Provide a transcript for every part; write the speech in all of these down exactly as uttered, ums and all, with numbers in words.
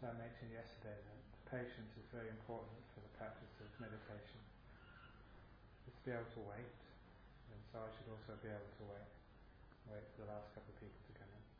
as I mentioned yesterday, that patience is very important for the practice of meditation. Just to be able to wait, and so I should also be able to wait, wait for the last couple of people to come in.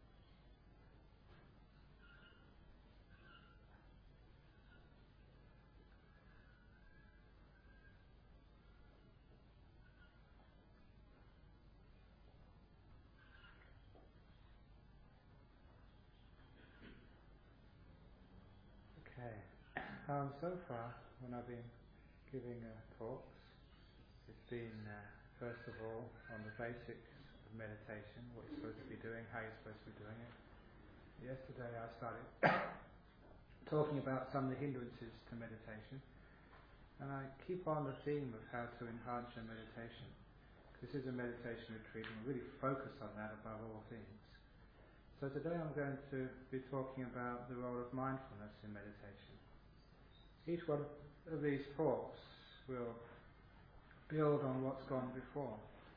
Okay, um, so far when I've been giving uh, talks, it's been uh, first of all on the basics of meditation, what you're supposed to be doing, how you're supposed to be doing it. Yesterday I started talking about some of the hindrances to meditation, and I keep on the theme of how to enhance your meditation. This is a meditation retreat and we really focus on that above all things. So today I'm going to be talking about the role of mindfulness in meditation. Each one of these talks will build on what's gone before.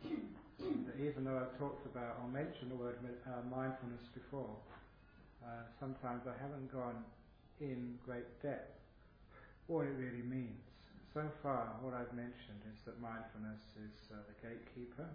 Even though I've talked about or mentioned the word uh, mindfulness before, uh, sometimes I haven't gone in great depth what it really means. So far what I've mentioned is that mindfulness is uh, the gatekeeper.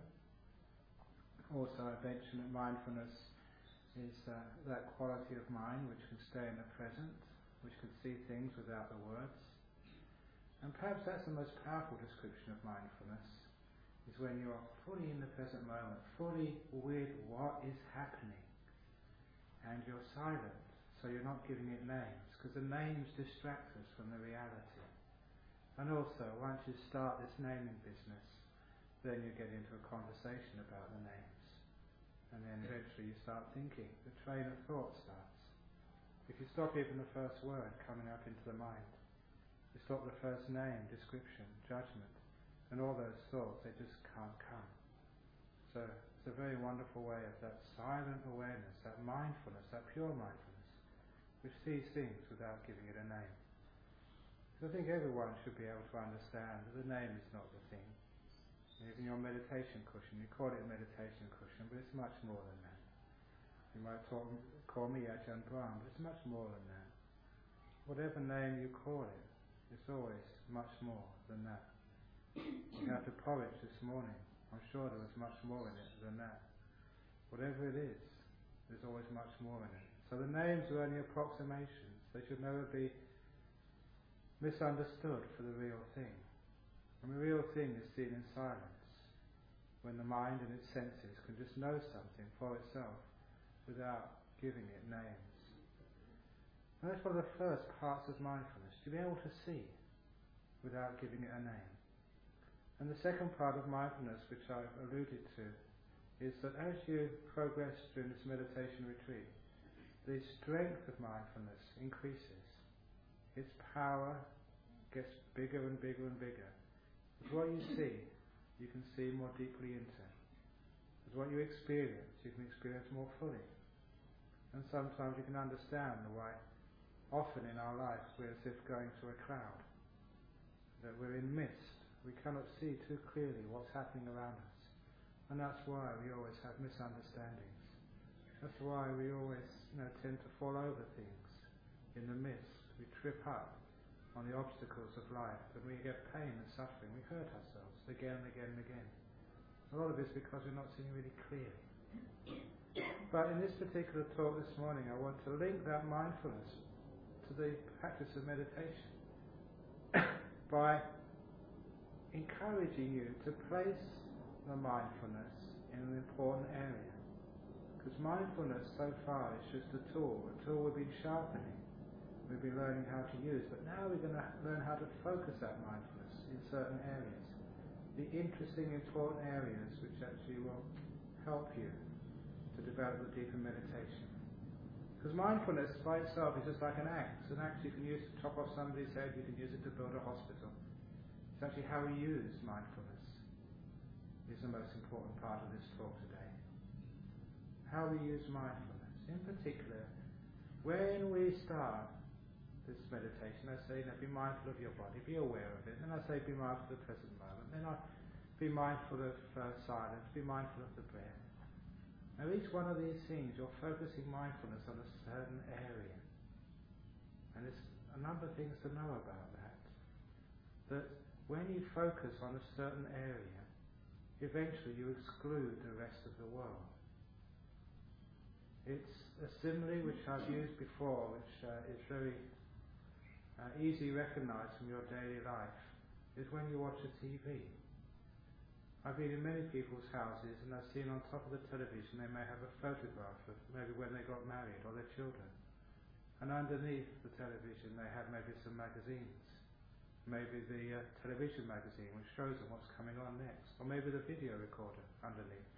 Also I've mentioned that mindfulness is uh, that quality of mind which can stay in the present, which can see things without the words. And perhaps that's the most powerful description of mindfulness, is when you are fully in the present moment, fully with what is happening, and you're silent, so you're not giving it names, because the names distract us from the reality. And also, once you start this naming business, then you get into a conversation about the names. And then eventually you start thinking, the train of thought starts. If you stop even the first word coming up into the mind, you stop the first name, description, judgment, and all those thoughts, they just can't come. So it's a very wonderful way of that silent awareness, that mindfulness, that pure mindfulness, which sees things without giving it a name. So I think everyone should be able to understand that the name is not the thing. Even your meditation cushion, you call it a meditation cushion, but it's much more than that. You might talk, call me Ajahn Brahm, but it's much more than that. Whatever name you call it, it's always much more than that. You had the porridge this morning, I'm sure there was much more in it than that. Whatever it is, there's always much more in it. So the names are only approximations, they should never be misunderstood for the real thing. And the real thing is seen in silence, when the mind and its senses can just know something for itself without giving it names. And that's one of the first parts of mindfulness, to be able to see without giving it a name. And the second part of mindfulness, which I've alluded to, is that as you progress during this meditation retreat, the strength of mindfulness increases. Its power gets bigger and bigger and bigger. As what you see, you can see more deeply into. As what you experience, you can experience more fully. And sometimes you can understand why often in our life we're as if going through a cloud, that we're in mist, we cannot see too clearly what's happening around us. And that's why we always have misunderstandings. That's why we always you know, tend to fall over things in the mist. We trip up on the obstacles of life, and we get pain and suffering. We hurt ourselves again and again and again. A lot of it's because we're not seeing really clearly. But in this particular talk this morning, I want to link that mindfulness to the practice of meditation by encouraging you to place the mindfulness in an important area. Because mindfulness so far is just a tool, a tool we've been sharpening. We've been learning how to use, but now we're going to learn how to focus that mindfulness in certain areas. The interesting, important areas which actually will help you to develop the deeper meditation. Because mindfulness by itself is just like an axe. An axe you can use to chop off somebody's head, you can use it to build a hospital. It's actually how we use mindfulness is the most important part of this talk today. How we use mindfulness. In particular, when we start this meditation, I say, you know, be mindful of your body, be aware of it. Then I say, be mindful of the present moment. Then I be mindful of uh, silence, be mindful of the breath. Now each one of these things, you're focusing mindfulness on a certain area. a number of things to know about that. That when you focus on a certain area, eventually you exclude the rest of the world. It's a simile which I've used before, which uh, is very uh, easily recognised from your daily life, is when you watch a T V. I've been in many people's houses and I've seen on top of the television they may have a photograph of maybe when they got married or their children. And underneath the television they have maybe some magazines. Maybe the uh, television magazine which shows them what's coming on next. Or maybe the video recorder underneath.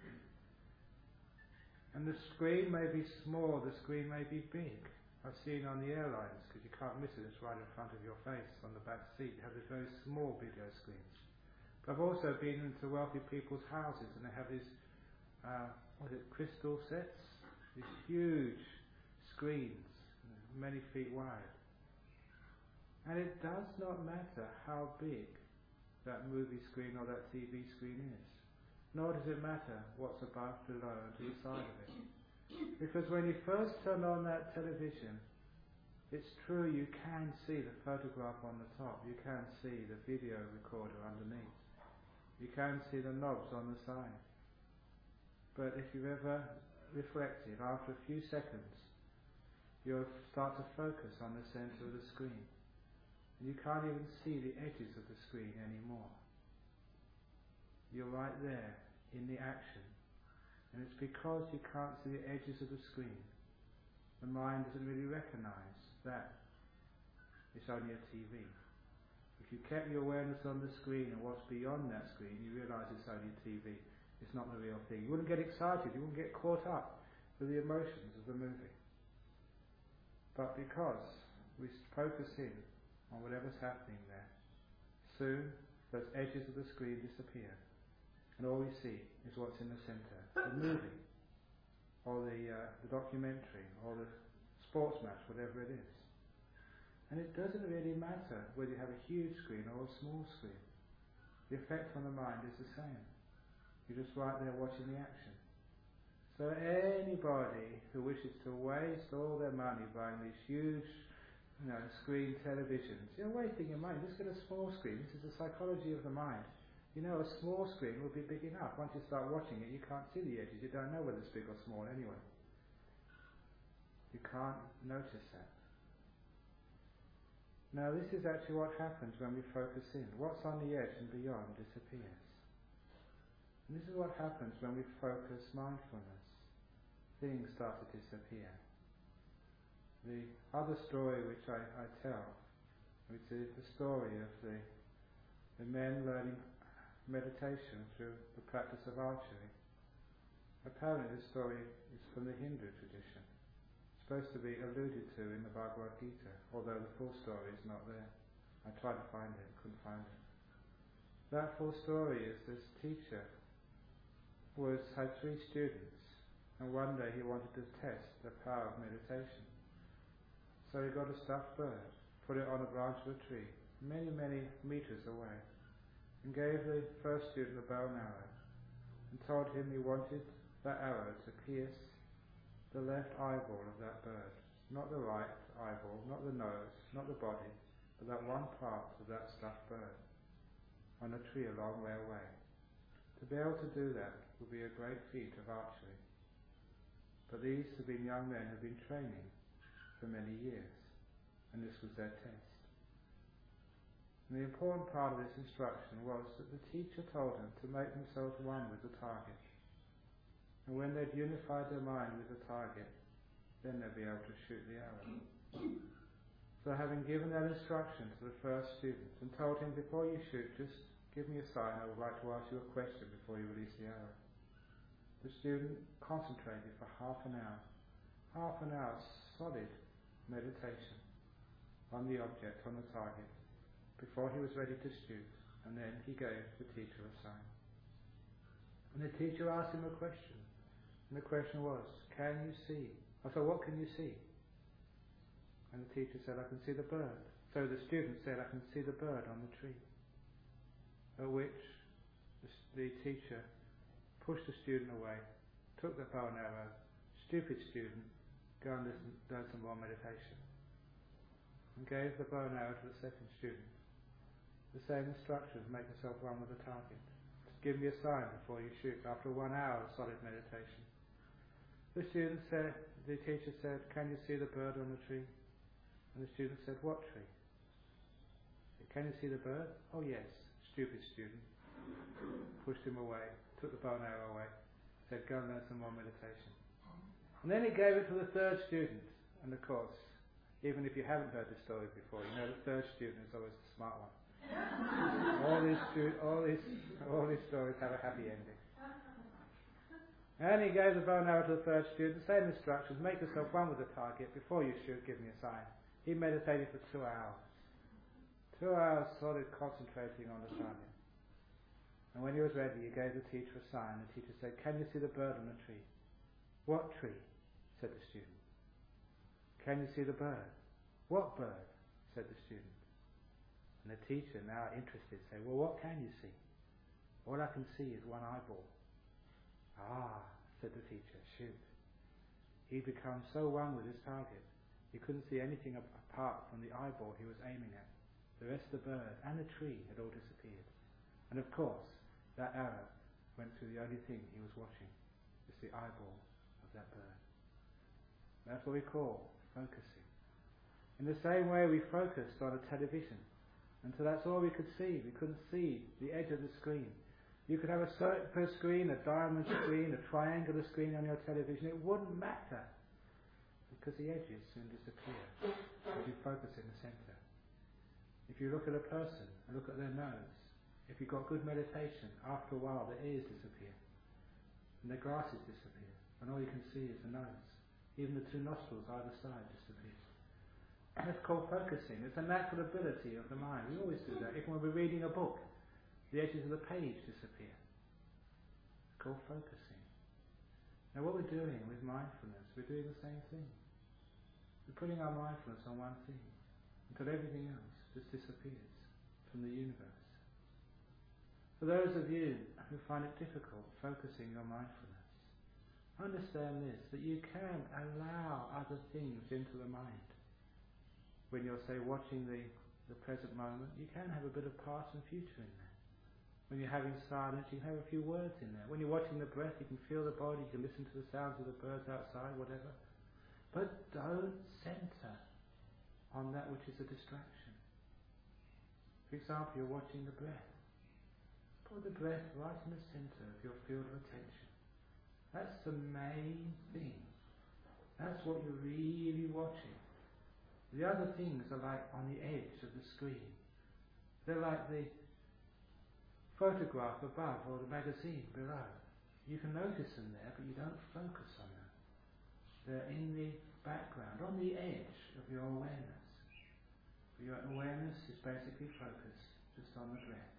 And the screen may be small, the screen may be big. I've seen on the airlines, because you can't miss it, it's right in front of your face on the back seat. You have these very small video screens. But I've also been into wealthy people's houses and they have these, uh, what is it, crystal sets? These huge screens, many feet wide. And it does not matter how big that movie screen or that T V screen is. Nor does it matter what's above, below, and to the side of it. Because when you first turn on that television, it's true you can see the photograph on the top, you can see the video recorder underneath. You can see the knobs on the side. But if you've ever reflected, after a few seconds, you'll start to focus on the centre of the screen. And you can't even see the edges of the screen anymore. You're right there in the action. And it's because you can't see the edges of the screen. The mind doesn't really recognise that it's only a T V. If you kept your awareness on the screen and what's beyond that screen, you realise it's only a T V. It's not the real thing. You wouldn't get excited, you wouldn't get caught up with the emotions of the movie. But because we focus in on whatever's happening there, soon those edges of the screen disappear. And all we see is what's in the centre, the movie, or the, uh, the documentary, or the sports match, whatever it is. And it doesn't really matter whether you have a huge screen or a small screen. The effect on the mind is the same. You're just right there watching the action. So anybody who wishes to waste all their money buying these huge, you know, screen televisions, you're wasting your money. Just get a small screen. This is the psychology of the mind. You know, a small screen will be big enough. Once you start watching it, you can't see the edges. You don't know whether it's big or small anyway. You can't notice that. Now this is actually what happens when we focus in. What's on the edge and beyond disappears. And this is what happens when we focus mindfulness. Things start to disappear. The other story which I, I tell, which is the story of the, the men learning meditation through the practice of archery. Apparently this story is from the Hindu tradition. Supposed to be alluded to in the Bhagavad Gita, although the full story is not there. I tried to find it, couldn't find it. That full story is this teacher was had three students, and one day he wanted to test the power of meditation. So he got a stuffed bird, put it on a branch of a tree, many, many meters away, and gave the first student a bow and arrow, and told him he wanted that arrow to pierce the left eyeball of that bird, not the right eyeball, not the nose, not the body, but that one part of that stuffed bird on a tree a long way away. To be able to do that would be a great feat of archery. But these have been young men who have been training for many years, and this was their test. And the important part of this instruction was that the teacher told them to make themselves one with the target. And when they'd unified their mind with the target, then they'd be able to shoot the arrow. So having given that instruction to the first student and told him, before you shoot, just give me a sign, I would like to ask you a question before you release the arrow. The student concentrated for half an hour, half an hour solid meditation on the object, on the target, before he was ready to shoot, and then he gave the teacher a sign. And the teacher asked him a question. And the question was, can you see? I said, what can you see? And the teacher said, I can see the bird. So the student said, I can see the bird on the tree. At which the, the teacher pushed the student away, took the bow and arrow, stupid student, go and listen, learn some more meditation. and gave the bow and arrow to the second student. The same instructions: make yourself one with the target. Give me a sign before you shoot. After one hour of solid meditation, the student said, the teacher said, "Can you see the bird on the tree?" And the student said, "What tree?" "Can you see the bird?" "Oh yes." Stupid student. Pushed him away, took the bow and arrow away, said, "Go and learn some more meditation." And then he gave it to the third student. And of course, even if you haven't heard this story before, you know the third student is always the smart one. all these stu- all these all these stories have a happy ending. And he gave the bow and arrow to the third student, same instructions: make yourself one with the target. Before you shoot, give me a sign. He meditated for two hours. Two hours solid concentrating on the target. And when he was ready, he gave the teacher a sign. The teacher said, "Can you see the bird on the tree?" "What tree?" said the student. "Can you see the bird?" "What bird?" said the student. And the teacher, now interested, said, "Well, what can you see?" "All I can see is one eyeball." "Ah," said the teacher, "shoot." He'd become so one with his target, he couldn't see anything apart from the eyeball he was aiming at. The rest of the bird and the tree had all disappeared. And of course, that arrow went through the only thing he was watching. It's the eyeball of that bird. That's what we call focusing. In the same way we focused on a television, until that's all we could see. We couldn't see the edge of the screen. You could have a circular screen, a diamond screen, a triangular screen on your television. It wouldn't matter, because the edges soon disappear if you focus in the center. If you look at a person and look at their nose, if you've got good meditation, after a while the ears disappear and the glasses disappear, and all you can see is the nose. Even the two nostrils either side disappear. And it's called focusing. It's a natural ability of the mind. We always do that. Even when we're reading a book, the edges of the page disappear. It's called focusing. Now what we're doing with mindfulness, we're doing the same thing. We're putting our mindfulness on one thing until everything else just disappears from the universe. For those of you who find it difficult focusing your mindfulness, understand this, that you can allow other things into the mind. When you're, say, watching the, the present moment, you can have a bit of past and future in there. When you're having silence, you can have a few words in there. When you're watching the breath, you can feel the body, you can listen to the sounds of the birds outside, whatever. But don't center on that which is a distraction. For example, you're watching the breath. Put the breath right in the center of your field of attention. That's the main thing. That's what you're really watching. The other things are like on the edge of the screen. They're like the photograph above or the magazine below. You can notice them there, but you don't focus on them. They're in the background, on the edge of your awareness. Your awareness is basically focused just on the breath.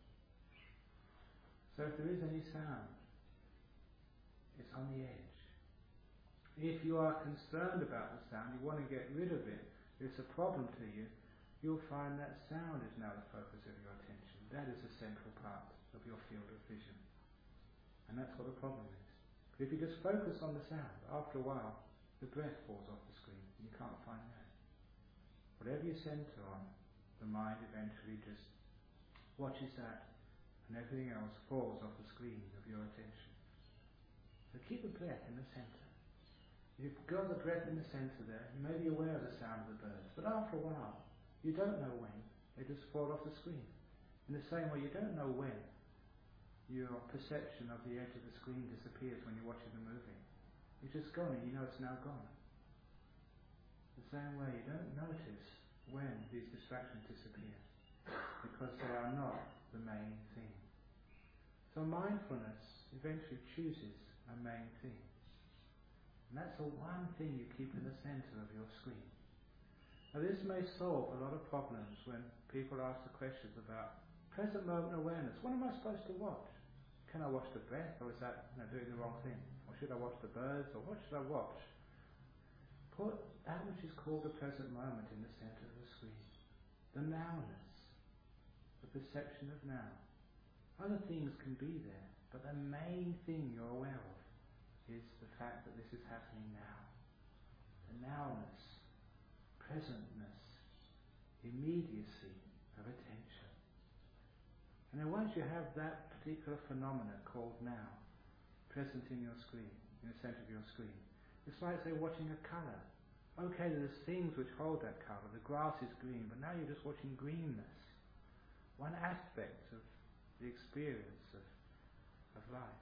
So if there is any sound, it's on the edge. If you are concerned about the sound, you want to get rid of it, it's a problem to you, you'll find that sound is now the focus of your attention. That is a central part of your field of vision. And that's what the problem is. But if you just focus on the sound, after a while, the breath falls off the screen, and you can't find that. Whatever you center on, the mind eventually just watches that, and everything else falls off the screen of your attention. So keep the breath in the center. You've got the breath in the center there, you may be aware of the sound of the birds, but after a while, you don't know when, they just fall off the screen. In the same way, you don't know when your perception of the edge of the screen disappears when you're watching the movie. It's just gone and you know it's now gone. The same way, you don't notice when these distractions disappear, because they are not the main thing. So mindfulness eventually chooses a main thing. And that's the one thing you keep in the center of your screen. Now this may solve a lot of problems when people ask the questions about present moment awareness. What am I supposed to watch? Can I watch the breath, or is that you know, doing the wrong thing? Or should I watch the birds, or what should I watch? Put that which is called the present moment in the center of the screen. The nowness, the perception of now. Other things can be there, but the main thing you're aware of is the fact that this is happening now. The nowness, presentness immediacy of attention. And then once you have that particular phenomena called now, present in your screen, in the center of your screen, it's like, say, watching a colour. Okay, there's things which hold that colour. The grass is green, but now you're just watching greenness. One aspect of the experience of, of life.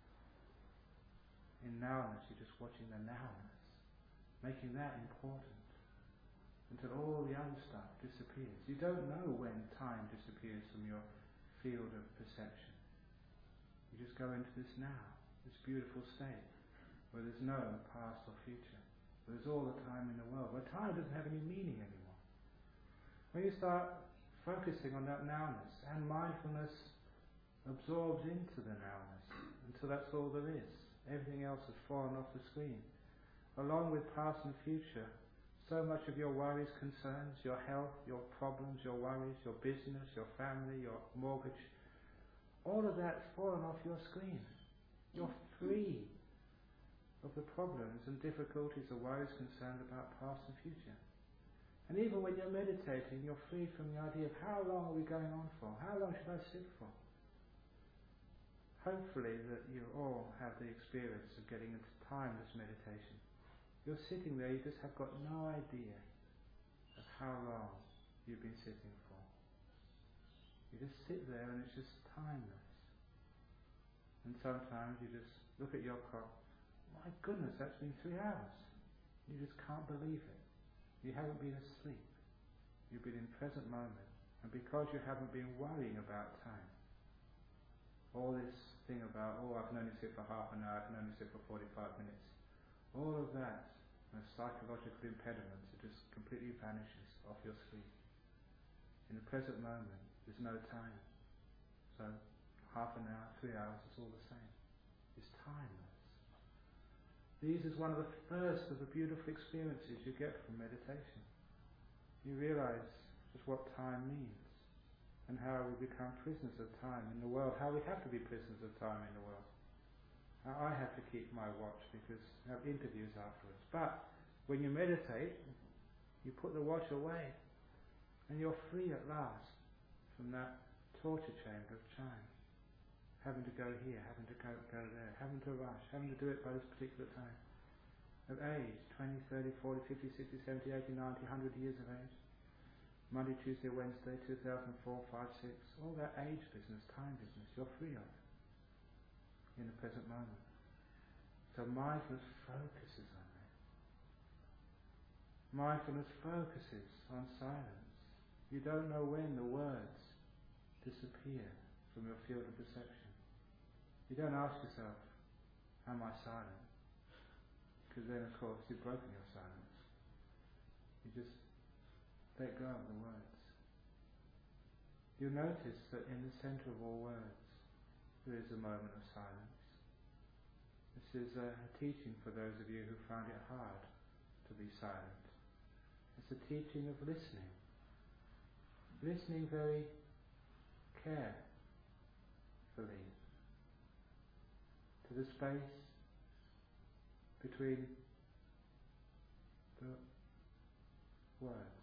In nowness, you're just watching the nowness, making that important until all the other stuff disappears. You don't know when time disappears from your field of perception. You just go into this now, this beautiful state, where there's no past or future. Where there's all the time in the world, where time doesn't have any meaning anymore. When you start focusing on that nowness, and mindfulness absorbs into the nowness, until that's all there is. Everything else has fallen off the screen. Along with past and future, so much of your worries, concerns, your health, your problems, your worries, your business, your family, your mortgage, all of that's fallen off your screen. You're free of the problems and difficulties or worries concerned about past and future. And even when you're meditating, you're free from the idea of how long are we going on for? How long should I sit for? Hopefully that you all have the experience of getting into timeless meditation. You're sitting there, you just have got no idea of how long you've been sitting for. You just sit there and it's just timeless. And sometimes you just look at your clock. My goodness, that's been three hours. You just can't believe it. You haven't been asleep. You've been in present moment. And because you haven't been worrying about time, all this thing about, oh, I can only sit for half an hour, I can only sit for forty-five minutes, all of that, those psychological impediments, it just completely vanishes off your screen. In the present moment, there's no time. So, half an hour, three hours, it's all the same. It's timeless. These is one of the first of the beautiful experiences you get from meditation. You realize just what time means and how we become prisoners of time in the world, how we have to be prisoners of time in the world. Now, I have to keep my watch because I have interviews afterwards. But when you meditate, you put the watch away and you're free at last from that torture chamber of time. Having to go here, having to go, go there, having to rush, having to do it by this particular time. Of age, twenty, thirty, forty, fifty, sixty, seventy, eighty, ninety, one hundred years of age. Monday, Tuesday, Wednesday, two thousand four, five, six, all that age business, time business, you're free of in the present moment. So mindfulness focuses on that. Mindfulness focuses on silence. You don't know when the words disappear from your field of perception. You don't ask yourself, am I silent? Because then, of course, you've broken your silence. You just let go of the words. You'll notice that in the center of all words, there is a moment of silence. This is a teaching for those of you who find it hard to be silent. It's a teaching of listening. Listening very carefully to the space between the words.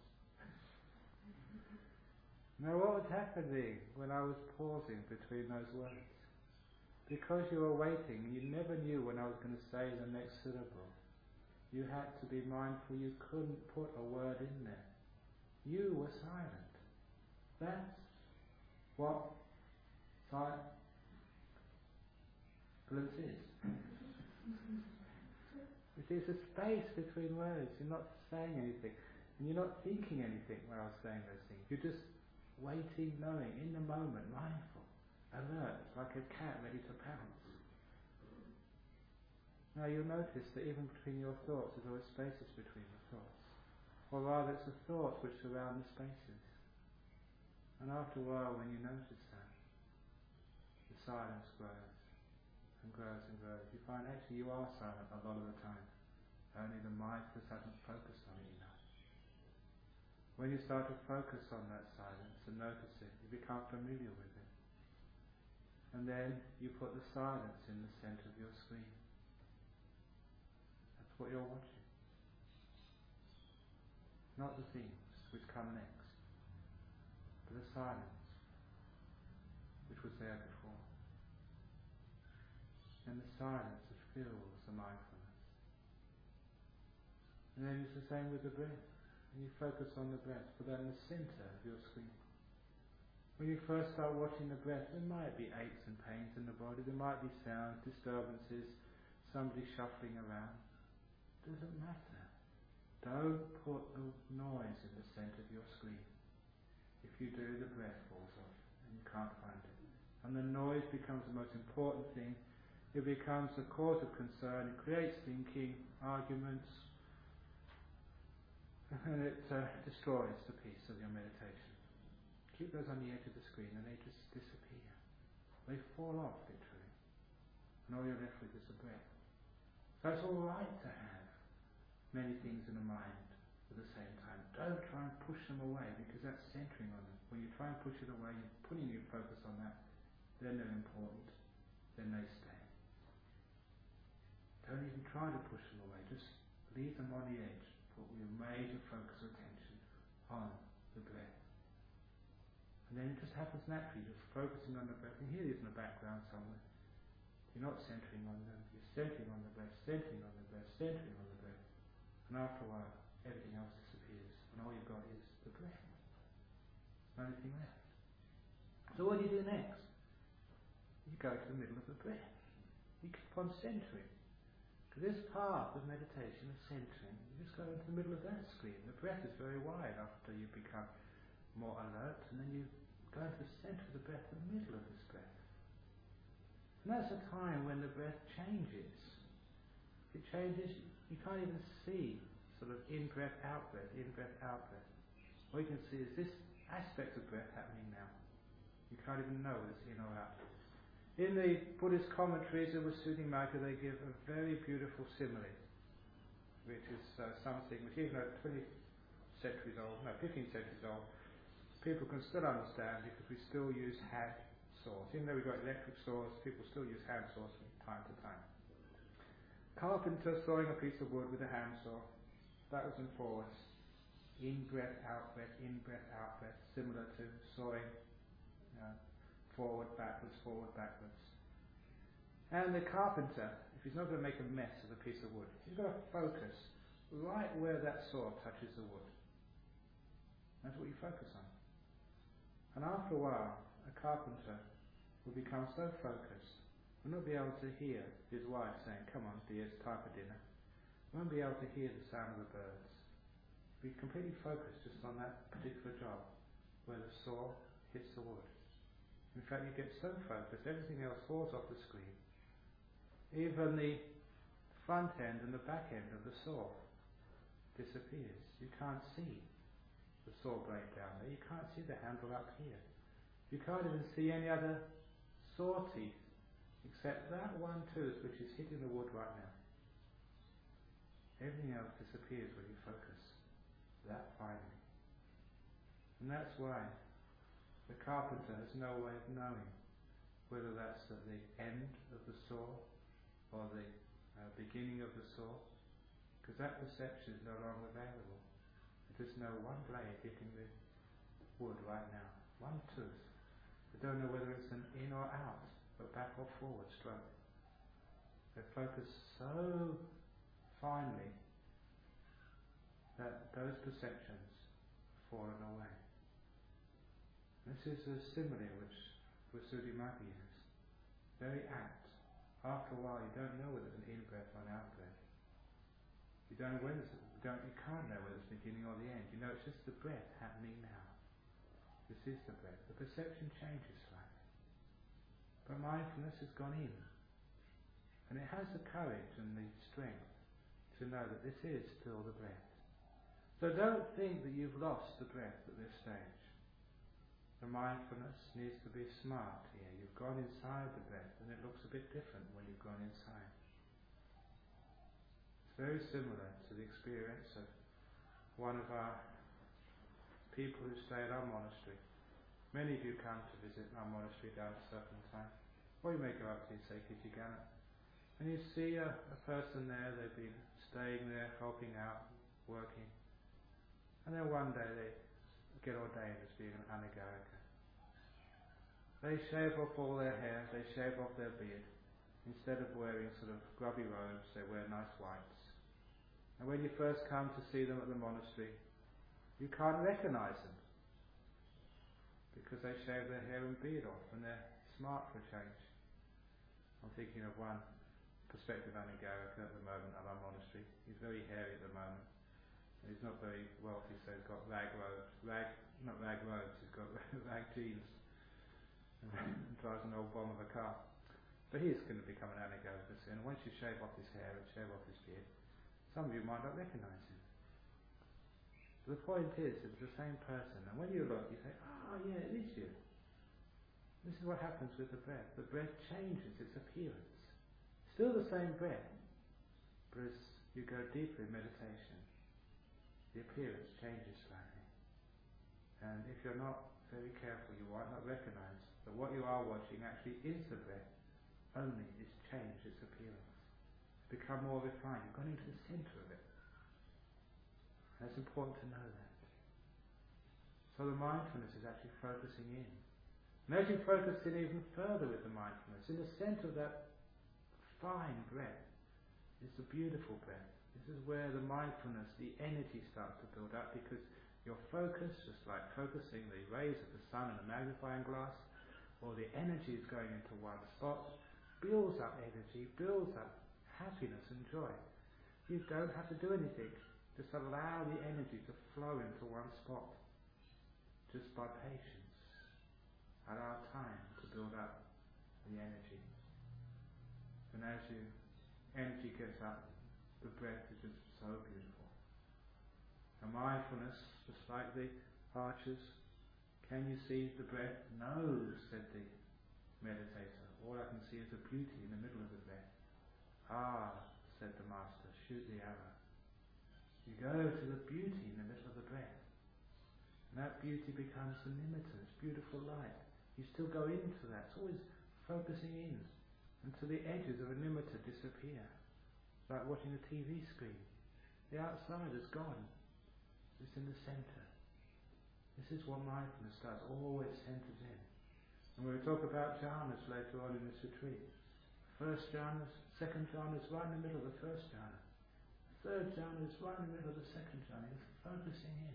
Now, what was happening when I was pausing between those words? Because you were waiting, and you never knew when I was going to say the next syllable, you had to be mindful you couldn't put a word in there. You were silent. That's what silence is. It is a space between words. You're not saying anything. And you're not thinking anything when I was saying those things. You're just waiting, knowing, in the moment, mindful, alert, like a cat ready to pounce. Now you'll notice that even between your thoughts, there's always spaces between the thoughts. Or rather, it's the thoughts which surround the spaces. And after a while, when you notice that, the silence grows and grows and grows. You find actually you are silent a lot of the time. Only the mindfulness hasn't focused on it enough. When you start to focus on that silence and notice it, you become familiar with it. And then you put the silence in the center of your screen. That's what you're watching. Not the things which come next. to the silence, which was there before. And the silence that fills the mindfulness. And then it's the same with the breath. And you focus on the breath, put that in the center of your screen. When you first start watching the breath, there might be aches and pains in the body, there might be sounds, disturbances, somebody shuffling around. Doesn't matter. Don't put the noise in the center of your screen. If you do, the breath falls off and you can't find it. And the noise becomes the most important thing. It becomes a cause of concern. It creates thinking, arguments, and it uh, destroys the peace of your meditation. Keep those on the edge of the screen and they just disappear. They fall off literally. And all you're left with is the breath. So it's all right to have many things in the mind at the same time. Don't try and push them away because that's centering on them. When you try and push it away, you're putting your focus on that, then they're important, then they stay. Don't even try to push them away, just leave them on the edge. Put your major focus of attention on the breath. And then it just happens naturally, just focusing on the breath. You hear these in the background somewhere. You're not centering on them, you're centering on the breath, centering on the breath, centering on the breath. And after a while, everything else disappears, and all you've got is the breath. There's nothing left. So what do you do next? You go to the middle of the breath. You keep on centering. Because this path of meditation, of centering, you just go into the middle of that screen. The breath is very wide after you become more alert, and then you go into the center of the breath, the middle of this breath. And that's a time when the breath changes. It changes, you can't even see sort of in-breath, out-breath, in-breath, out-breath. All you can see is this aspect of breath happening now. You can't even know whether it's in or out. In the Buddhist commentaries of Visuddhimagga, they give a very beautiful simile, which is uh, something which even though twentieth centuries old, no, fifteenth centuries old, people can still understand because we still use hand saws. Even though we've got electric saws, people still use hand saws from time to time. Carpenter sawing a piece of wood with a handsaw, backwards and forwards, in breath, out breath, in breath, out breath, similar to sawing, you know, forward, backwards, forward, backwards. And the carpenter, if he's not going to make a mess of a piece of wood, he's got to focus right where that saw touches the wood. That's what you focus on. And after a while, a carpenter will become so focused, will not be able to hear his wife saying, "Come on, dear, it's time for dinner." Won't be able to hear the sound of the birds. Be completely focused just on that particular job, where the saw hits the wood. In fact, you get so focused, everything else falls off the screen. Even the front end and the back end of the saw disappears. You can't see the saw blade down there. You can't see the handle up here. You can't even see any other saw teeth except that one tooth which is hitting the wood right now. Everything else disappears when you focus that finely. And that's why the carpenter has no way of knowing whether that's at the end of the saw or the uh, beginning of the saw, because that perception is no longer available. They just know one blade hitting the wood right now, one tooth. They don't know whether it's an in or out, but back or forward stroke. They focus so finely that those perceptions have fallen away. This is a simile which Visuddhimagga uses. Very apt. After a while, you don't know whether it's an in-breath or an out-breath. You don't know whether it's, you, don't, you can't know whether it's the beginning or the end. You know it's just the breath happening now. This is the breath. The perception changes slightly. But mindfulness has gone in. And it has the courage and the strength to know that this is still the breath. So don't think that you've lost the breath at this stage. The mindfulness needs to be smart here. You've gone inside the breath and it looks a bit different when you've gone inside. It's very similar to the experience of one of our people who stay at our monastery. Many of you come to visit our monastery down at Serpentine. Or you may go up to say Kichigana. And you see a, a person there, they've been staying there, helping out, working. And then one day they get ordained as being an anagarika. They shave off all their hair, they shave off their beard. Instead of wearing sort of grubby robes, they wear nice whites. And when you first come to see them at the monastery, you can't recognize them because they shave their hair and beard off and they're smart for a change. I'm thinking of one prospective anagarika at the moment at our monastery. He's very hairy at the moment. And he's not very wealthy, so he's got rag robes, rag, not rag robes, he's got rag jeans and drives an old bomb of a car. But he's going to become an anagarika soon, and once you shave off his hair and shave off his beard, some of you might not recognise him. But the point is, it's the same person, and when you look, you say, oh yeah, it is you. This is what happens with the breath. The breath changes its appearance. Still the same breath, but as you go deeper in meditation, the appearance changes slightly. And if you're not very careful, you might not recognise that what you are watching actually is the breath, only it's changed its appearance. It's become more refined. You've gone into the centre of it. And it's important to know that. So the mindfulness is actually focusing in. And as you focus in even further with the mindfulness, in the centre of that fine breath is the beautiful breath. This is where the mindfulness, the energy starts to build up, because your focus, just like focusing the rays of the sun in a magnifying glass, or the energy is going into one spot, builds up energy, builds up happiness and joy. You don't have to do anything. Just allow the energy to flow into one spot. Just by patience. Allow time to build up the energy. And as you energy gets up, the breath is just so beautiful. And mindfulness, just like the archers, can you see the breath? No, said the meditator. All I can see is the beauty in the middle of the breath. Ah, said the master, shoot the arrow. You go to the beauty in the middle of the breath. And that beauty becomes the nimitta, it's beautiful light. You still go into that. It's always focusing in until the edges of a nimitta disappear. It's like watching a T V screen. The outside is gone. It's in the centre. This is what mindfulness does, always centres in. And we'll talk about jhanas later on in this retreat. First jhana, second jhana is right in the middle of the first jhana. Third jhana is right in the middle of the second jhana. It's focusing in.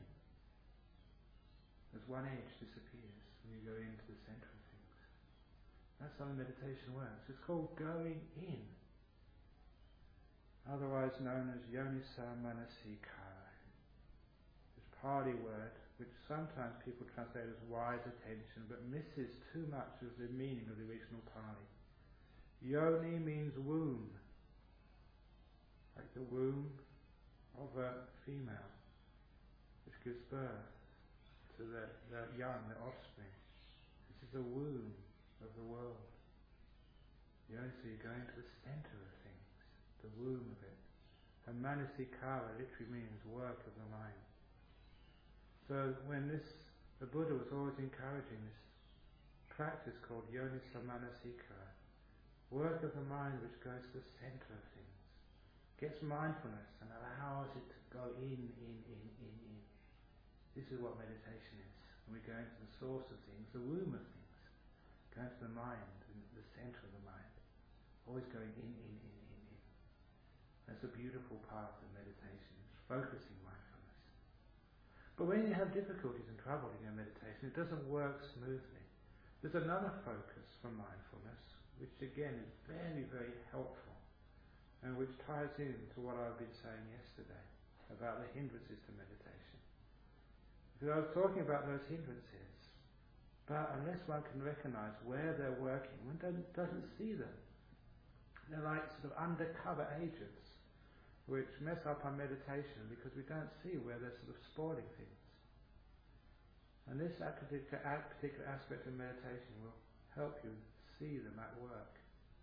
As one edge disappears and you go into the centre of things. That's how the meditation works. It's called going in. Otherwise known as yonisa manasikara. This Pali word, which sometimes people translate as wise attention, but misses too much of the meaning of the original Pali. Yoni means womb, like the womb of a female, which gives birth to the, the young, the offspring. This is the womb of the world. Yoni, so you go into the centre of things, the womb of it. And manasikara literally means work of the mind. So when this, the Buddha was always encouraging this practice called yonisa manasikara, work of the mind which goes to the centre of things, gets mindfulness and allows it to go in, in, in, in, in. This is what meditation is. When we go into the source of things, the womb of things, go into the mind, the centre of the mind, always going in, in, in, in, in. That's a beautiful path of meditation, it's focusing mindfulness. But when you have difficulties and trouble in your meditation, it doesn't work smoothly. There's another focus for mindfulness, which again is very, very helpful, and which ties in to what I've been saying yesterday about the hindrances to meditation. Because I was talking about those hindrances, but unless one can recognise where they're working, one doesn't, doesn't see them. They're like sort of undercover agents which mess up our meditation because we don't see where they're sort of spoiling things. And this particular, particular aspect of meditation will help you see them at work.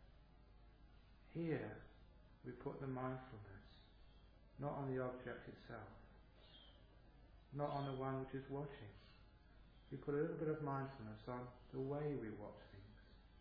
Here we put the mindfulness not on the object itself, not on the one which is watching. We put a little bit of mindfulness on the way we watch things,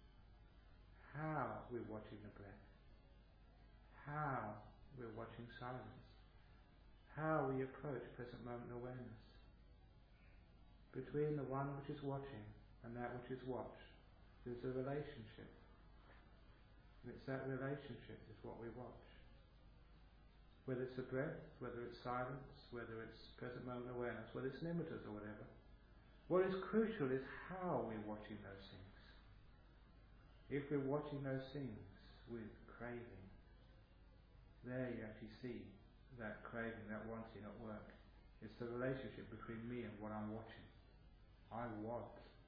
how we're watching the breath, how we're watching silence, how we approach present moment awareness. between the one which is watching and that which is watched. There's a relationship. And it's that relationship is what we watch. Whether it's a breath, whether it's silence, whether it's present moment awareness, whether it's nimittas or whatever. What is crucial is how we're watching those things. If we're watching those things with craving, there you actually see that craving, that wanting at work. It's the relationship between me and what I'm watching. I want.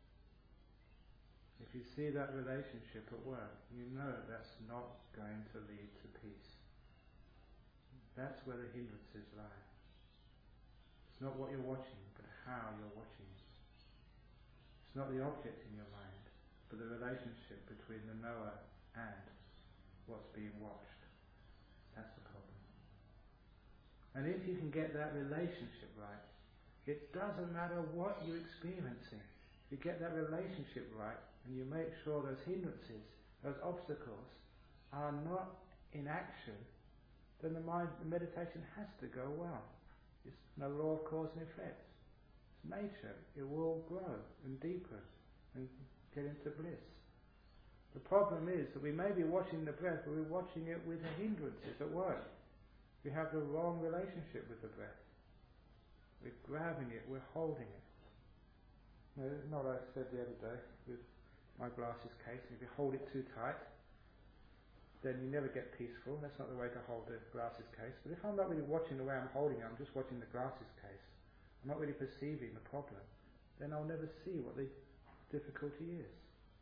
If you see that relationship at work, you know that's not going to lead to peace. That's where the hindrances lie. It's not what you're watching, but how you're watching it. It's not the object in your mind, but the relationship between the knower and what's being watched. That's the problem. And if you can get that relationship right, it doesn't matter what you're experiencing. If you get that relationship right, and you make sure those hindrances, those obstacles, are not in action, then the mind, the meditation has to go well. It's no law of cause and effect. It's nature. It will grow and deepen and get into bliss. The problem is that we may be watching the breath, but we're watching it with the hindrances at work. We have the wrong relationship with the breath. We're grabbing it, we're holding it. You know, not what I said the other day with my glasses case. If you hold it too tight, then you never get peaceful. That's not the way to hold a glasses case. But if I'm not really watching the way I'm holding it, I'm just watching the glasses case, I'm not really perceiving the problem, then I'll never see what the difficulty is.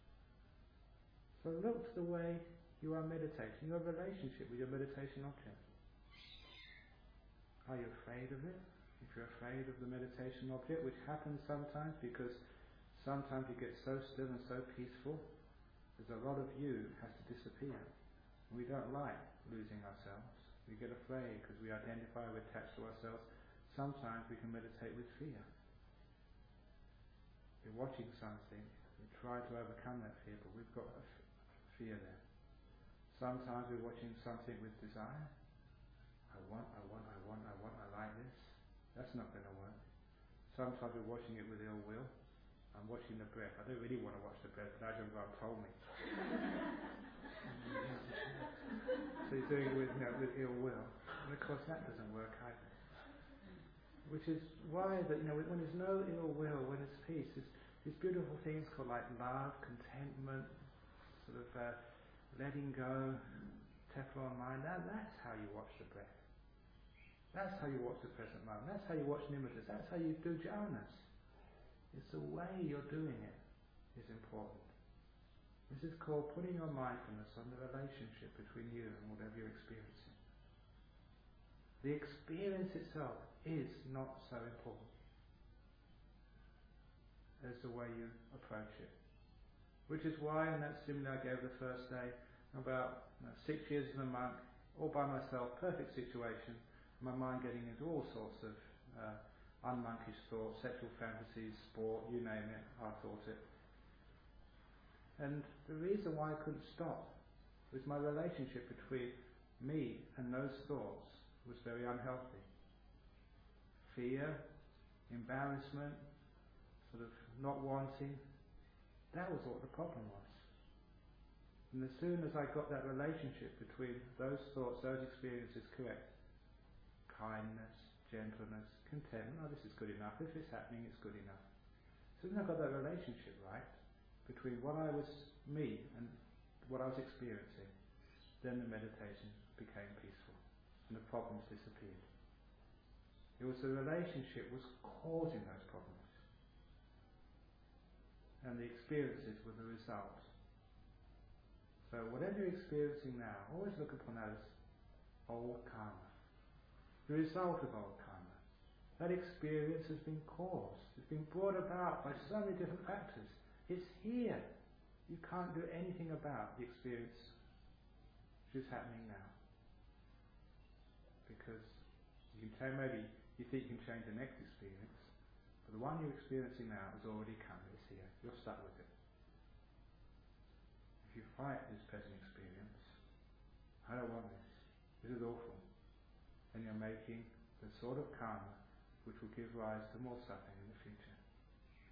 So look to the way you are meditating, your relationship with your meditation object. Are you afraid of it? If you're afraid of the meditation object, which happens sometimes because sometimes you get so still and so peaceful, there's a lot of you has to disappear. And we don't like losing ourselves. We get afraid because we identify, we're attached to ourselves. Sometimes we can meditate with fear. We're watching something, we try to overcome that fear, but we've got a f- fear there. Sometimes we're watching something with desire. I want, I want, I want, I want, I like this. That's not going to work. Sometimes we're watching it with ill will. I'm watching the breath. I don't really want to watch the breath, but Ajahn Brahm told me. So you're doing it with, you know, with ill will. And of course that doesn't work either. Which is why that, you know, when there's no ill will, when there's peace, there's these beautiful things called like love, contentment, sort of uh, letting go, Teflon mind. That, that's how you watch the breath. That's how you watch the present moment. That's how you watch nimittas. That's how you do jhanas. It's the way you're doing it is important. This is called putting your mindfulness on the relationship between you and whatever you're experiencing. The experience itself is not so important as the way you approach it. Which is why in that simile I gave the first day, about you know, six years as a monk, all by myself, perfect situation, my mind getting into all sorts of uh, unmonkish thoughts, sexual fantasies, sport, you name it, I thought it. And the reason why I couldn't stop was my relationship between me and those thoughts was very unhealthy. Fear, embarrassment, sort of not wanting, that was what the problem was. And as soon as I got that relationship between those thoughts, those experiences correct, kindness, gentleness, contentment, oh this is good enough, if it's happening it's good enough. As soon as I got that relationship right, between what I was, me, and what I was experiencing, then the meditation became peaceful and the problems disappeared. It was the relationship was causing those problems. And the experiences were the result. So whatever you're experiencing now, always look upon that as old karma. The result of old karma. That experience has been caused. It's been brought about by so many different factors. It's here. You can't do anything about the experience which is happening now. Because you can change, maybe you think you can change the next experience, but the one you're experiencing now has already come. It's here. You're stuck with it. If you fight this present experience, I don't want this. This is awful. Then you're making the sort of karma which will give rise to more suffering in the future.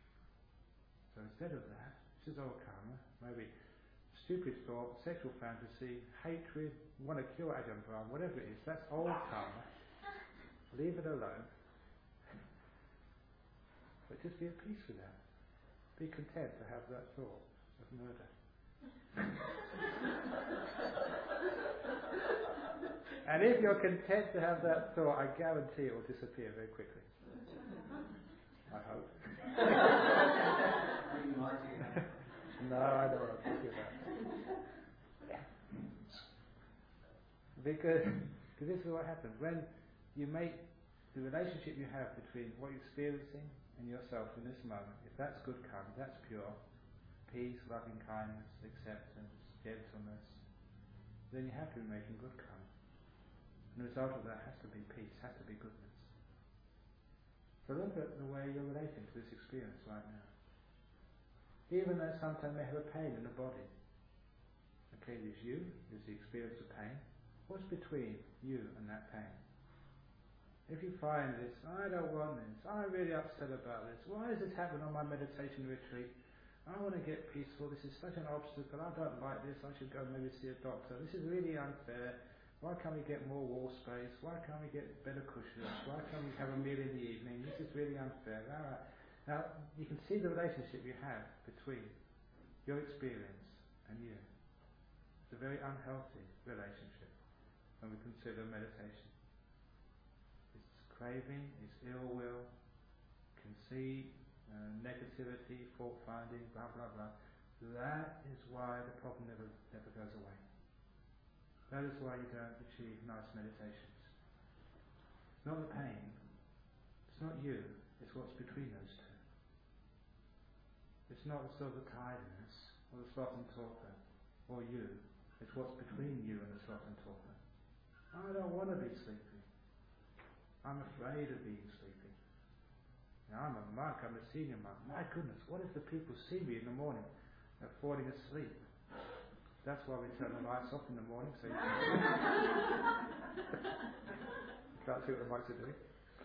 So instead of that, this is old karma, maybe stupid thought, sexual fantasy, hatred, want to kill Ajahn Brahm, whatever it is, that's old karma. Leave it alone. But just be at peace with that. Be content to have that thought of murder. And if you're content to have that thought, I guarantee it will disappear very quickly. I hope. No, I don't want to do that. Because, because this is what happens. When you make the relationship you have between what you're experiencing and yourself in this moment, if that's good karma, that's pure, peace, loving kindness, acceptance, gentleness, then you have to be making good karma. And the result of that has to be peace, has to be goodness. So look at the way you're relating to this experience right now. Even though sometimes they have a pain in the body. Okay, there's you, there's the experience of pain. What's between you and that pain? If you find this, I don't want this, I'm really upset about this, why is this happening on my meditation retreat? I want to get peaceful, this is such an obstacle, I don't like this, I should go maybe see a doctor, this is really unfair, why can't we get more wall space, why can't we get better cushions, why can't we have a meal in the evening, this is really unfair. Alright. Now, you can see the relationship you have between your experience and you. It's a very unhealthy relationship when we consider meditation. It's craving, it's ill will, conceit, uh, negativity, fault finding, blah blah blah. That is why the problem never never goes away. That is why you don't achieve nice meditations. It's not the pain, it's not you, it's what's between those two. It's not the sort of tiredness or the sloth and torpor or you, it's what's between you and the sloth and torpor. I don't want to be sleepy. I'm afraid of being sleepy. Now, I'm a monk, I'm a senior monk. My goodness, what if the people see me in the morning uh, falling asleep? That's why we turn the lights off in the morning, so you can can't see what the monks are doing.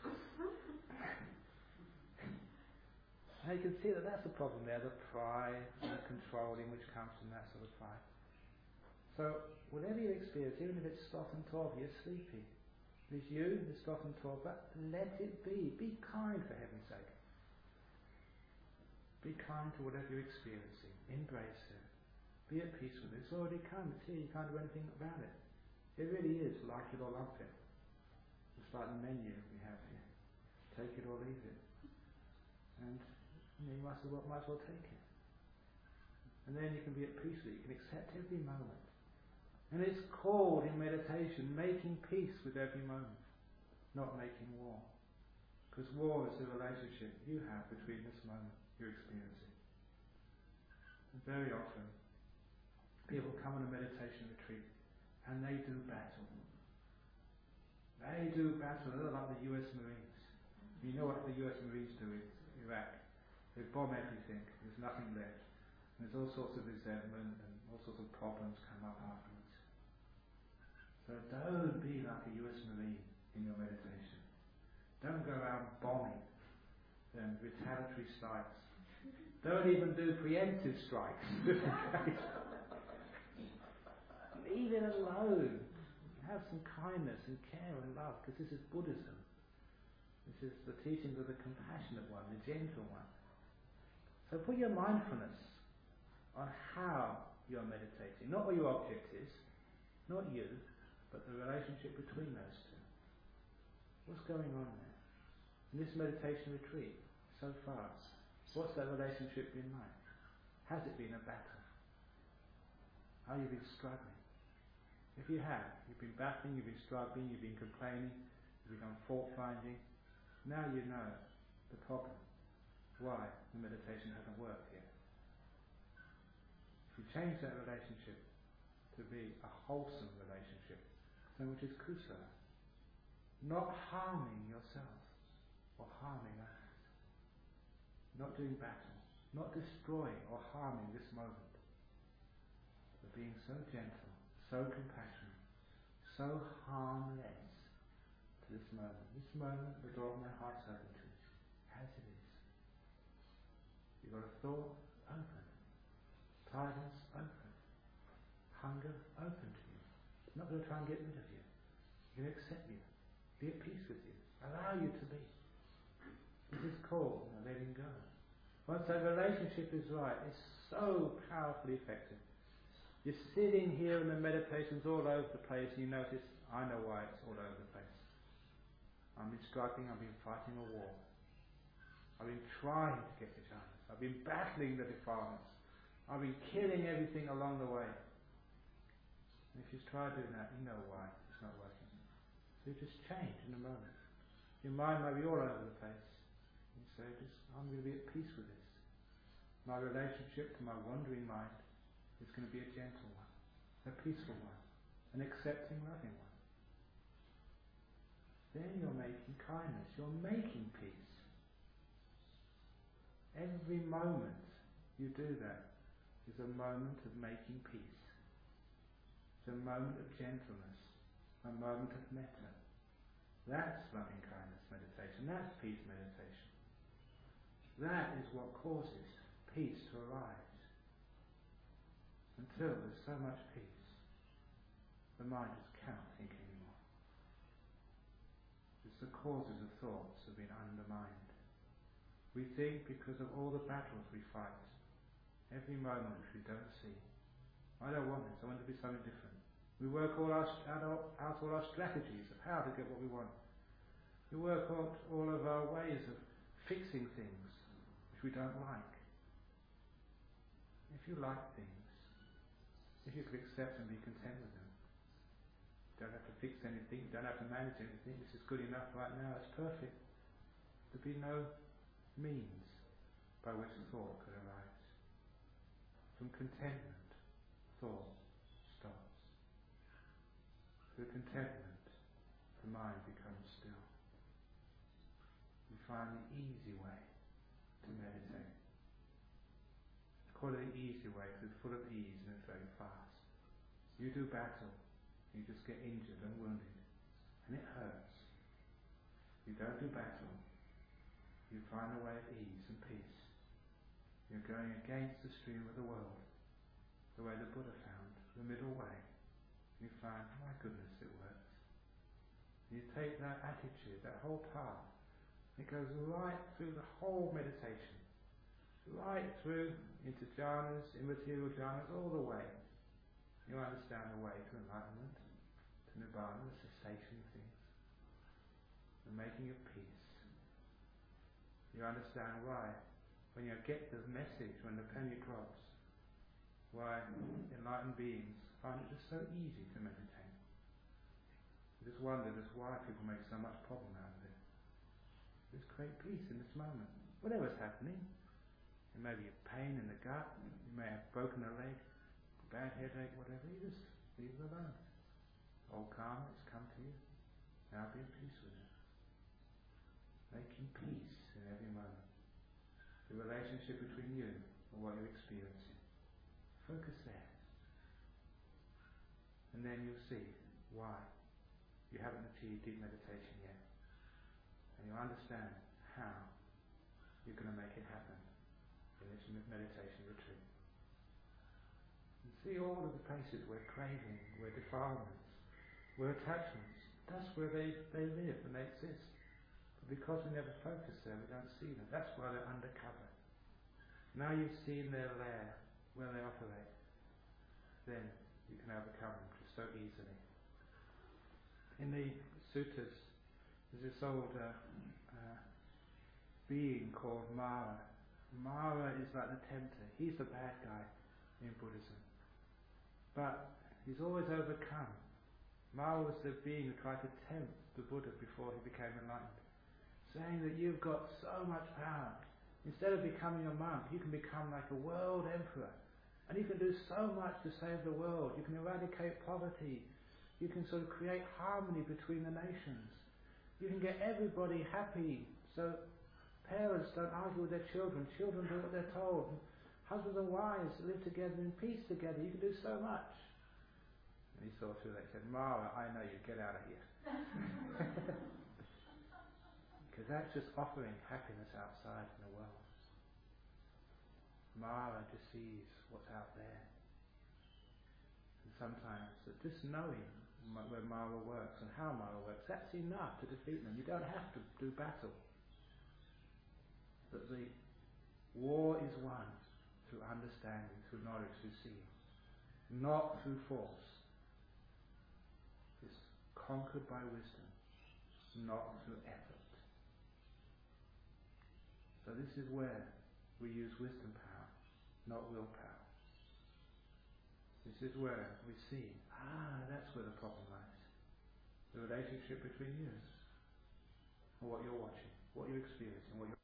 And you can see that that's the problem there, the pride and the controlling which comes from that sort of pride. So, whatever you experience, even if it's sloth and torpor, you're sleepy. If it's you, the sloth and torpor, let it be. Be kind, for heaven's sake. Be kind to whatever you're experiencing. Embrace it. Be at peace with it. It's already come. It's here. You can't do anything about it. It really is like it or lump it. It's like the menu we have here. Take it or leave it. And you know, you might as well, might as well take it. And then you can be at peace with it. You can accept every moment. And it's called in meditation making peace with every moment, not making war. Because war is the relationship you have between this moment you're experiencing. And very often, people come on a meditation retreat and they do battle. They do battle. They're like the U S Marines. You know what the U S Marines do in Iraq? They bomb everything. There's nothing left. And there's all sorts of resentment and all sorts of problems come up afterwards. So don't be like a U S Marine in your meditation. Don't go around bombing them, retaliatory strikes. Don't even do preemptive strikes. Leave it alone. Have some kindness and care and love, because this is Buddhism. This is the teachings of the compassionate one, the gentle one. So put your mindfulness on how you're meditating, not what your object is, not you, but the relationship between those two. What's going on there? In this meditation retreat, so far, what's that relationship been like? Has it been a battle? Have you been struggling? If you have, you've been battling, you've been struggling, you've been complaining, you've become fault-finding, now you know the problem, why the meditation hasn't worked yet. If you change that relationship to be a wholesome relationship, something which is kusala, not harming yourself or harming others, not doing battle, not destroying or harming this moment, but being so gentle, so compassionate, so harmless to this moment. This moment, the door of my heart's open to you, as it is. You've got a thought, open. Tiredness, open. Hunger, open to you. It's not going to try and get rid of you. It's going to accept you. Be at peace with you. Allow you to be. This is called letting go. Once that relationship is right, it's so powerfully effective. You're sitting here and the meditation's all over the place and you notice, I know why it's all over the place. I've been struggling, I've been fighting a war. I've been trying to get to jhanas. I've been battling the defilements. I've been killing everything along the way. And if you try doing that, you know why it's not working. So you just change in a moment. Your mind may be all over the place. You say, just, I'm going to be at peace with this. My relationship to my wandering mind is going to be a gentle one, a peaceful one, an accepting, loving one. Then you're making kindness, you're making peace. Every moment you do that is a moment of making peace. It's a moment of gentleness, a moment of metta. That's loving kindness meditation, that's peace meditation. That is what causes peace to arise. Until there's so much peace, the mind just cannot think anymore. It's the causes of thoughts have been undermined. We think because of all the battles we fight, every moment which we don't see. I don't want this, I want it to be something different. We work all our, out, out all our strategies of how to get what we want. We work out all of our ways of fixing things which we don't like. If you like things, if you could accept and be content with them, you don't have to fix anything, you don't have to manage anything, this is good enough right now, it's perfect. There'd be no means by which thought could arise. From contentment, thought stops. Through contentment, the mind becomes still. You find the easy way to meditate. Call it the easy way because it's full of ease and it's very fast. You do battle, you just get injured and wounded, and it hurts. You don't do battle. You find a way of ease and peace. You're going against the stream of the world, the way the Buddha found, the middle way. You find, my goodness, it works. You take that attitude, that whole path, it goes right through the whole meditation, right through into jhanas, immaterial jhanas, all the way. You understand the way to enlightenment, to nibbana, the cessation of things, the making of peace. You understand why, when you get the message, when the penny drops, why enlightened beings find it just so easy to meditate. You just wonder just why people make so much problem out of it. Just create peace in this moment. Whatever's happening, it may be a pain in the gut, you may have broken a leg, bad headache, whatever, you just leave it alone. Old karma, it's come to you. Now be at peace with it. Making peace in every moment. The relationship between you and what you're experiencing. Focus there. And then you'll see why you haven't achieved deep meditation yet. And you'll understand how you're going to make it happen in this meditation retreat. You see all of the places where craving, where defilements, where attachments, that's where they, they live and they exist. Because we never focus there, we don't see them. That's why they're undercover. Now you've seen their lair, where they operate, then you can overcome them just so easily. In the suttas, there's this old uh, uh, being called Mara. Mara is like the tempter. He's the bad guy in Buddhism. But he's always overcome. Mara was the being who tried to tempt the Buddha before he became enlightened, saying that you've got so much power. Instead of becoming a monk, you can become like a world emperor. And you can do so much to save the world. You can eradicate poverty. You can sort of create harmony between the nations. You can get everybody happy. So parents don't argue with their children. Children do what they're told. Husbands and wives live together in peace together. You can do so much. And he saw through that. He said, Mara, I know you. Get out of here. Because that's just offering happiness outside in the world. Mara just sees what's out there. And sometimes that just knowing where Mara works and how Mara works, that's enough to defeat them. You don't have to do battle. That the war is won through understanding, through knowledge, through seeing, not through force. It's conquered by wisdom, not through effort. So this is where we use wisdom power, not willpower. This is where we see, ah, that's where the problem lies. The relationship between you and what you're watching, what you're experiencing, what you're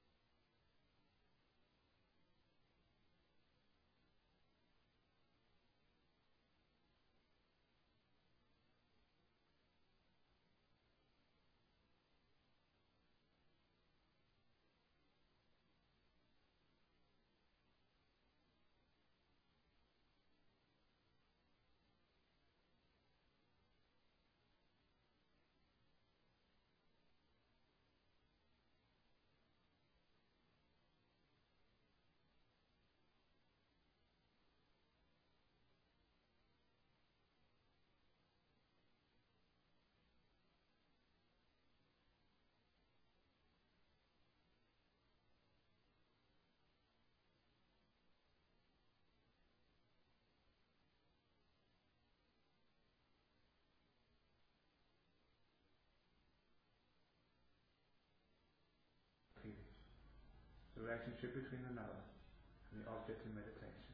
feeling. The relationship between the knower and the object in meditation.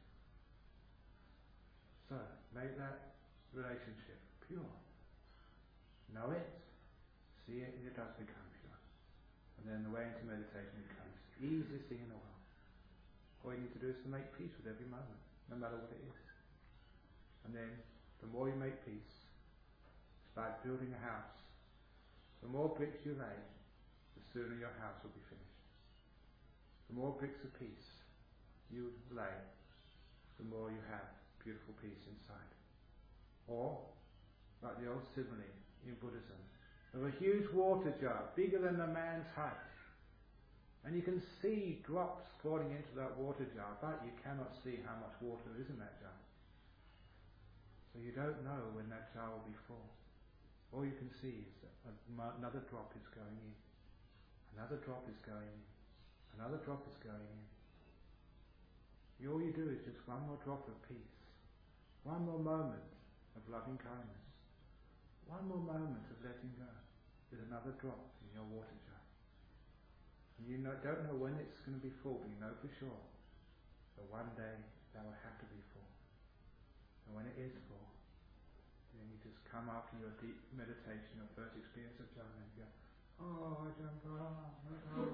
So, make that relationship pure. Know it, see it, and it does become pure. And then the way into meditation becomes the easiest thing in the world. All you need to do is to make peace with every moment, no matter what it is. And then, the more you make peace, it's like building a house. The more bricks you lay, the sooner your house will be finished. The more bricks of peace you lay, the more you have beautiful peace inside. Or, like the old simile in Buddhism, of a huge water jar, bigger than a man's height. And you can see drops falling into that water jar, but you cannot see how much water is in that jar. So you don't know when that jar will be full. All you can see is that another drop is going in. Another drop is going in. Another drop is going in. All you do is just one more drop of peace. One more moment of loving kindness. One more moment of letting go. There's another drop in your water jar. And you know, don't know when it's going to be full, but you know for sure that one day that will have to be full. And when it is full, then you just come after your deep meditation, your first experience of jhana, and you go, oh, Ajahn, oh.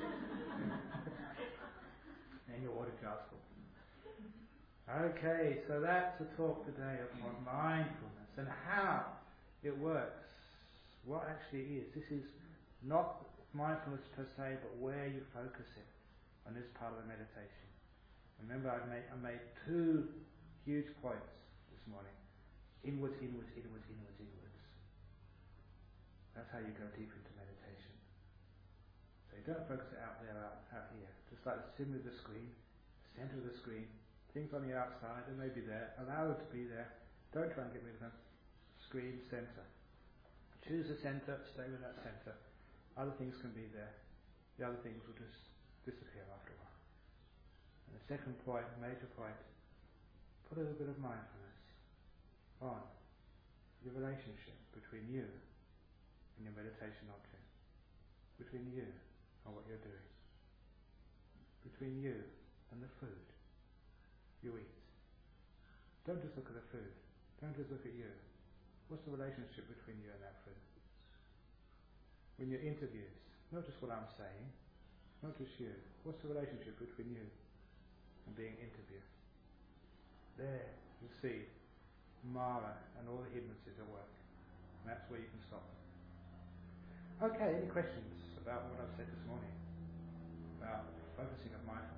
And your water jar's full. Okay, so that's a talk today upon mindfulness and how it works, what actually is. This is not mindfulness per se, but where you focus it on this part of the meditation. Remember, I made, I made two huge points this morning. Inwards, inwards, inwards, inwards, inwards. That's how you go deep into meditation. So you don't focus it out there, out, out here. Just like the center of the screen, the center of the screen. Things on the outside, they may be there. Allow them to be there. Don't try and get rid of them. Screen, center. Choose a center, stay with that center. Other things can be there. The other things will just disappear after a while. And the second point, major point, put a little bit of mindfulness on the relationship between you and your meditation object. Between you and what you're doing. Between you and the food you eat. Don't just look at the food. Don't just look at you. What's the relationship between you and that food? When you're interviewed, not just what I'm saying, not just you. What's the relationship between you and being interviewed? There you see Mara and all the hindrances at work. And that's where you can stop them. Okay, any questions about what I've said this morning? About focusing of mindfulness?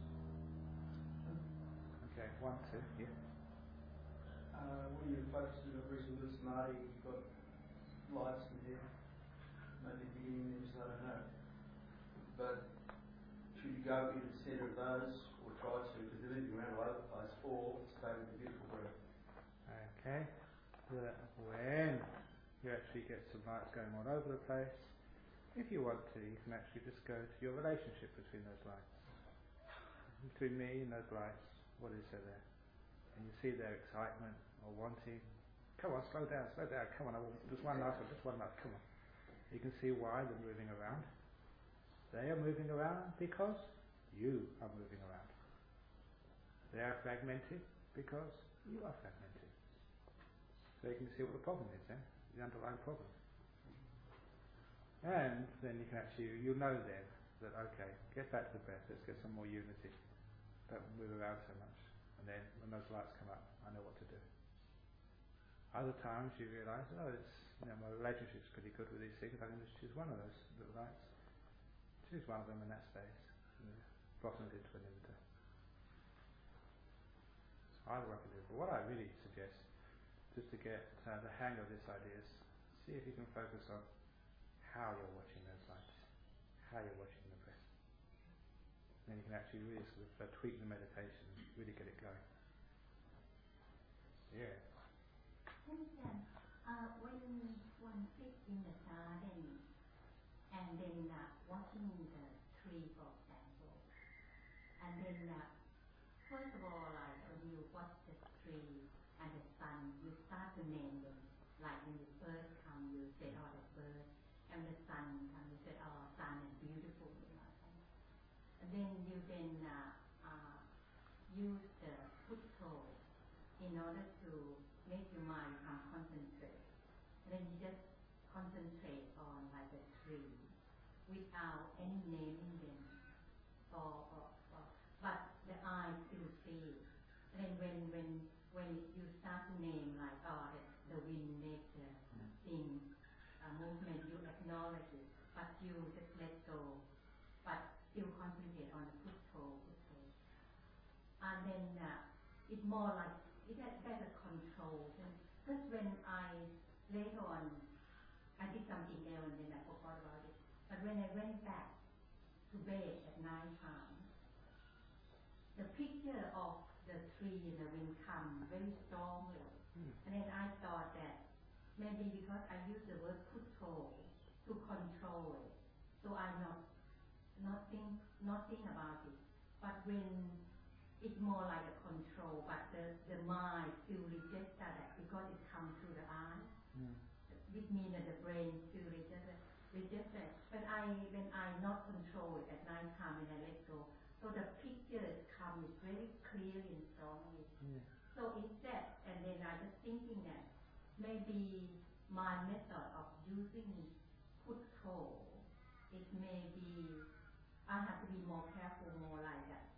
Okay, one, two, yeah. Uh, when you're focusing on recent with Samadhi, you've got lights in there, maybe beginning there, so I don't know. But should you you go into the centre of those, or try to, because they're moving around all over the place, or stay with the beautiful breath. Okay, so that when you actually get some lights going all over the place, if you want to, you can actually just go to your relationship between those lights. Between me and those lights, what is there there? And you see their excitement or wanting. Come on, slow down, slow down, come on, I want just one last one, just one last, come on. You can see why they're moving around. They are moving around because you are moving around. They are fragmented because you are fragmented. So you can see what the problem is then, the underlying problem. And then you can actually, you'll know then that, okay, get back to the breath, let's get some more unity. Don't move around so much. And then when those lights come up, I know what to do. Other times you realise, oh, it's, you know, my relationship's pretty good with these things, I can just choose one of those little lights. Choose one of them and that stays. And blossoms into an nimitta. Either way I can do it. But what I really suggest, just to get uh, the hang of this idea, is see if you can focus on how you're watching those lights, how you're watching the breath. Then you can actually really sort of uh, tweak the meditation, really get it going. Yeah. Uh, when one sits in the garden and then uh, watching the tree, for example, and then uh, first of all, like when you watch the tree and the sun, you start to name them. Like when the bird come, you say, oh, the bird, and the sun come, you say, oh, sun and beautiful, you know. And then you then uh, uh, use the foothold in order to make your mind come concentrate. And then you just concentrate on like the tree without any naming them. Or, or, or but the eye still see it. And then when when when you start to name like oh the, the wind makes the thing uh, movement, you acknowledge it, but you just let go. But still concentrate on the foothold, foothold. And then uh, it's more like it has better control. Because when I, later on, I did something else and then I forgot about it. But when I went back to bed at night time, the picture of the tree and the wind come very strongly. Mm. And then I thought that maybe because I use the word foothold to control it, so I not not think not think about it. But when it's more like a control, but the, the mind still rejects that because it comes through the eye. Mm. Which means that the brain still rejects it, rejects it. But I, when I not control it at night time, when I let go, so the pictures come very clearly and strongly. Mm. So instead, and then I just thinking that maybe my method of using foothold, it may be, I have to be more careful, more like that.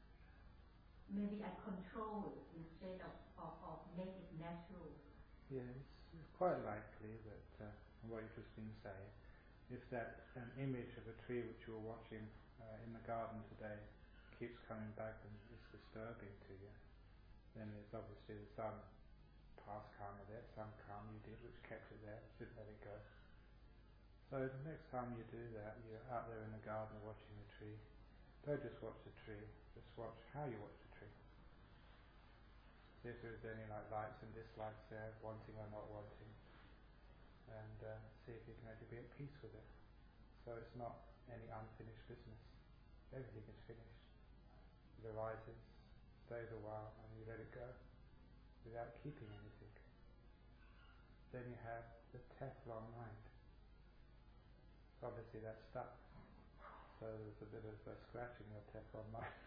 Maybe I control it instead of, of, of make it natural. Yes, it's quite likely that, uh, what you've just been saying, if that an image of a tree which you were watching uh, in the garden today keeps coming back and is disturbing to you, then it's obviously the some past karma there, some karma you did which kept it there, didn't let it go. So the next time you do that, you're out there in the garden watching the tree, don't just watch the tree, just watch how you watch the tree. See if there's any like likes and dislikes there, wanting or not wanting, and uh, see if you can actually be at peace with it. So it's not any unfinished business. Everything is finished. It arises, stays a while, and you let it go without keeping anything. Then you have the Teflon mind. So obviously that's stuck. So there's a bit of uh, scratching your Teflon mind.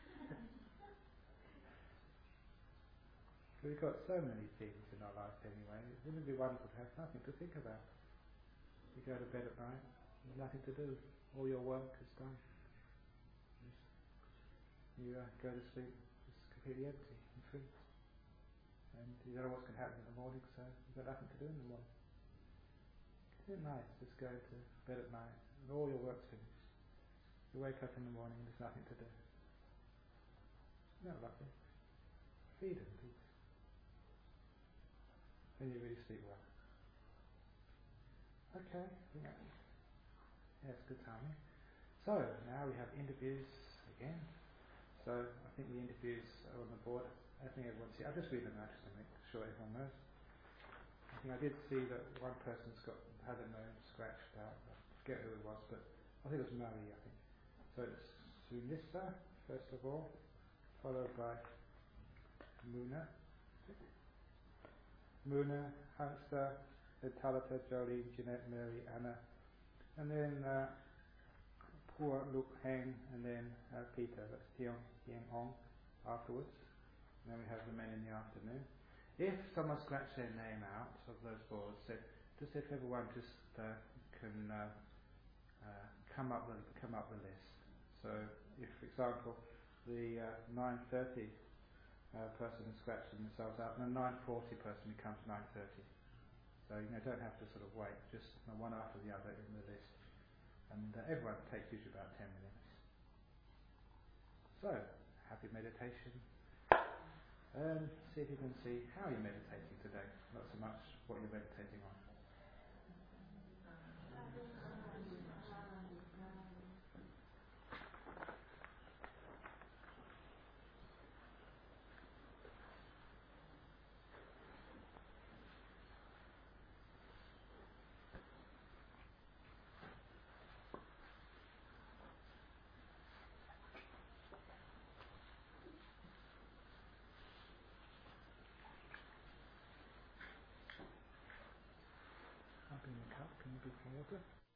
We've got so many things in our life anyway. Wouldn't it be wonderful to have nothing to think about? You go to bed at night, there's nothing to do. All your work is done. You uh, go to sleep just completely empty and free. And you don't know what's going to happen in the morning, so you've got nothing to do in the morning. Isn't it nice just go to bed at night and all your work's finished? You wake up in the morning and there's nothing to do. Isn't that lovely? Freedom, peace. Then you really sleep well. Okay, yeah, yeah, it's good timing. So now we have interviews again. So I think the interviews are on the board. I think everyone's here. I'll just read them out just to make sure everyone knows. I think I did see that one person's got had their name scratched out. I forget who it was, but I think it was Marie, I think. So it's Sunissa, first of all, followed by Muna. Muna, Hansa, Talita, Jolie, Jeanette, Mary, Anna, and then uh, Pua, Luk, Heng, and then uh, Peter, that's Tiong, Tieng Ong, afterwards. And then we have the men in the afternoon. If someone scratched their name out of those boards, so just if everyone just uh, can uh, uh, come up the come up the list. So if, for example, the uh, nine thirty uh, person is scratching themselves out, and the nine forty person becomes nine thirty. So you know, don't have to sort of wait, just you know, one after the other in the list. And uh, everyone takes usually about ten minutes. So, happy meditation. And see if you can see how you're meditating today, not so much what you're meditating on. Up in the cup, can you be water?